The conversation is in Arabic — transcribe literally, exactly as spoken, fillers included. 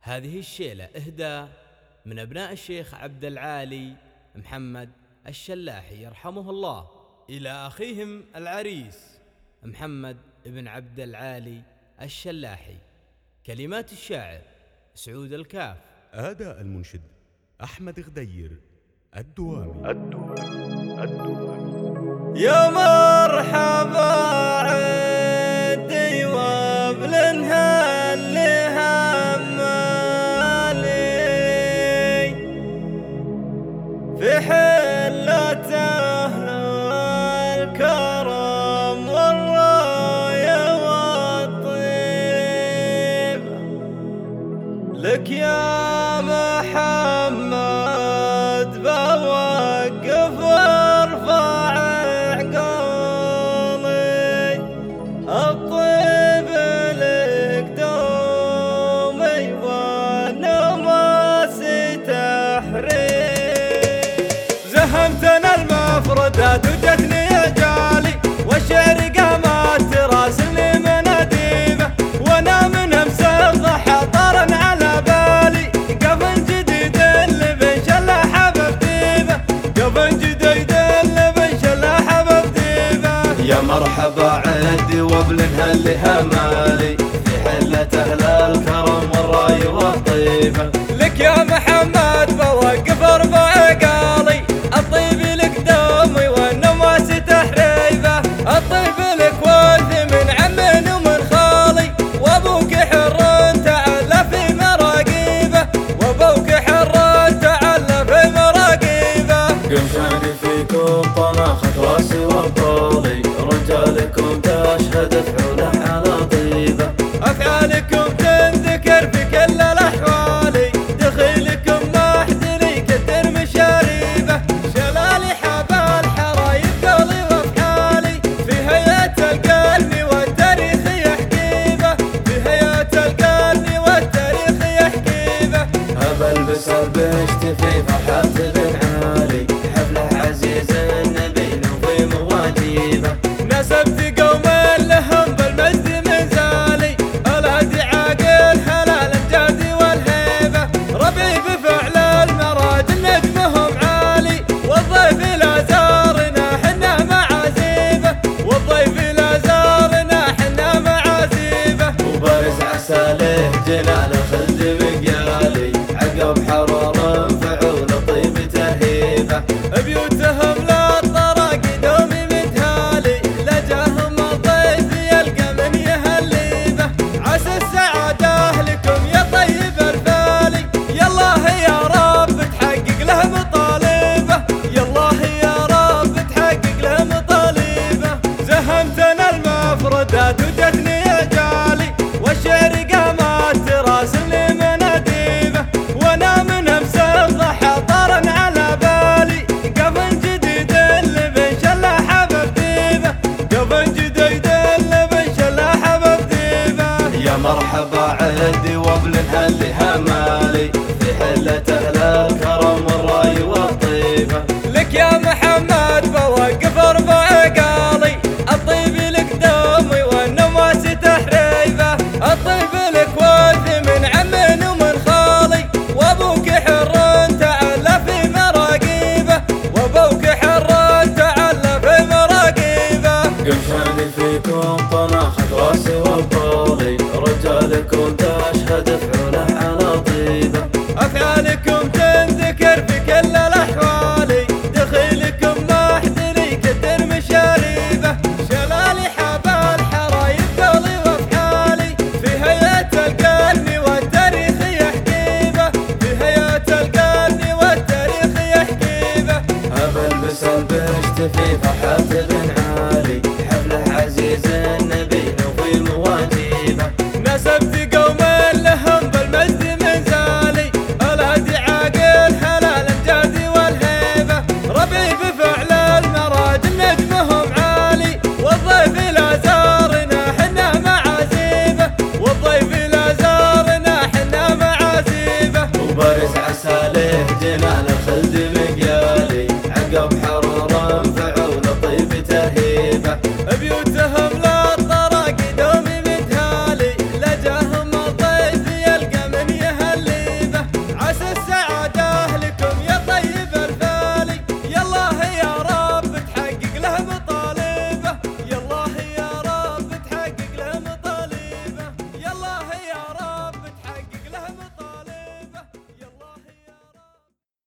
هذه الشيلة إهداء من أبناء الشيخ عبد العالي محمد الشلاحي يرحمه الله إلى أخيهم العريس محمد بن عبد العالي الشلاحي. كلمات الشاعر سعود الكاف. أداء المنشد أحمد غدير الدوامي. الدوامي الدوامي يا مرحبا عدي وابلنها اللي همالي في حلة أهل الكرم والراية والطيب لك يا محمد بوقف وارفع عقالي الطيب لك دومي والنماسي تحريم زهمتنا المفردات وجتني اجالي والشعر قامت تراسلني من اديبه وانا من امس الضحى طرن على بالي قفن جديد اللي بنشلح بطيبه قفن جديد اللي بنشلح بطيبه يا مرحبا عدي وابلنها اللي همالي في حلة اهل الكرم والراي والطيبه لك يا محمد بوقف ارفع عقالي الطيب لك دومي والنماس تحريبه الطيب لك ورثي من عم ومن خالي وابوك حر تعلى في مراقيبه وابوك حر تعلى في مراقيبه قمشاني فيكم طناخت راسي وطولي رجالكم تشهد افعاله على طيبه افعالكم تنذكر في كل الاحوال دخيلكم ما حد لي كثر مشاريبه شلالي حبا الحرايب قولي وافعالي في هيئة القلب والتاريخ يحكيبه في هيئة القلب والتاريخ يحكيبه هبا البسر بشتي في فرحة بن عالي حفله عزيز النبي وفي مواجيبه نسبت قوم لهم بالمجد مزالي الهدي عاقل هلال الجاد والهيبه ربي بفعل المراجل نجمهم عالي والضيف لا زارنا حنا معازيبه والضيف لا زارنا حنا معازيبه وبارز عساله جلال خلد بقيالي عقب حرار فعول طيب تهيبه بيوتهم لا الطرق دومي متهالي لجاهم الضيف يلقى من يهليبه عسى السعاده لكم يا طيب الفالي يالله يا رب تحقق له مطالبه يالله يا رب تحقق له مطالبه زهمتنا المفردات وجتني اجالي والشعر قامت تراسلني من اديبه وانا من امس الضحى طرن على بالي قفن جديد اللي بنشلح بطيبه قفن جديد اللي بنشلح بطيبه يا مرحبا عدي وابلنها اللي همالي